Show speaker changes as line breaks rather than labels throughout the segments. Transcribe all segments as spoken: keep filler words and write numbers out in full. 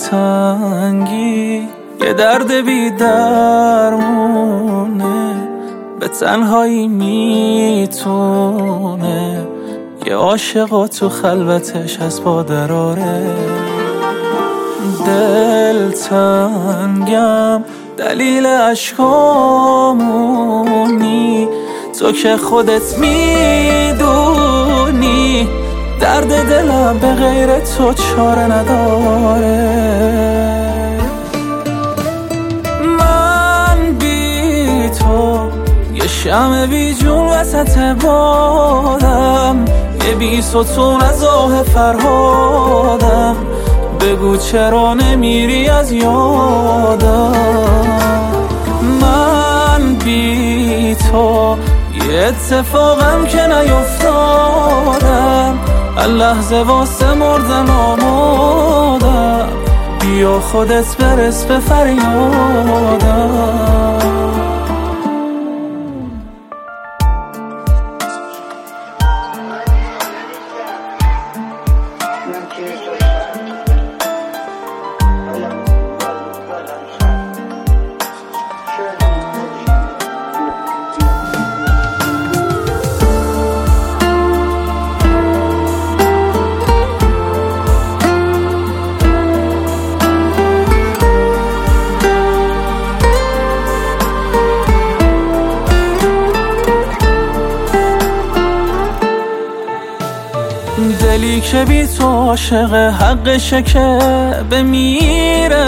دلتنگی یه درد بی درمونه، به تنهایی میتونه یه عاشقا تو خلوتش از پادراره. دلتنگم دلیل عشقامونی، تو که خودت میدونی درد دلم به غیر تو چاره نداره. من بی تو یه شمع بی جون وسط بادم، یه بی ستون از آه فرهادم، بگو چرا نمیری از یادم. من بی تو یه اتفاقم که نیفتادم، اللحظه واسه مردن آمادم، بیا خودت برس به فریادم. دلی که بی تو عاشق حقشه که بمیره،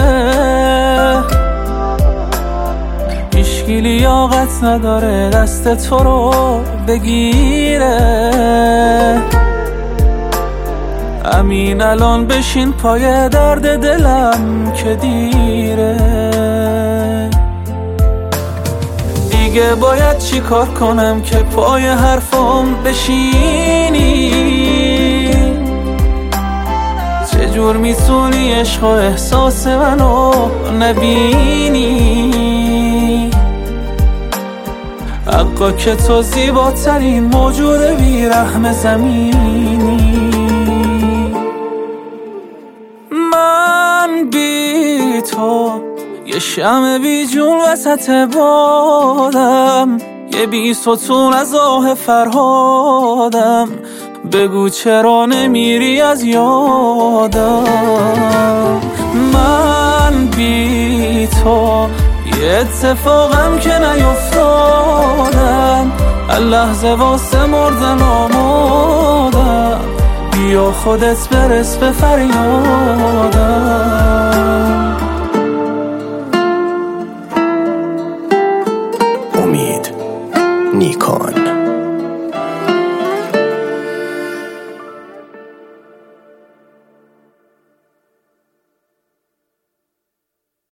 هیچکی لیاقت نداره دست تو رو بگیره. امین الان بشین پای درد دلم که دیره، دیگه باید چی کار کنم که پای حرفم بشینی؟ چجور میتونی عشق و احساس منو نبینی؟ حقا که تو زیباترین موجود بیرحم زمینی. من بی تو یه شمع بی جون وسط بادم، یه بی ستون از آه فرهادم، بگو چرا نمیری از یادم. من بی تو یه اتفاقم که نیفتادم، اللحظه واسه مردن آمادم، بیا خودت برس به فریادم.
امید نیکان.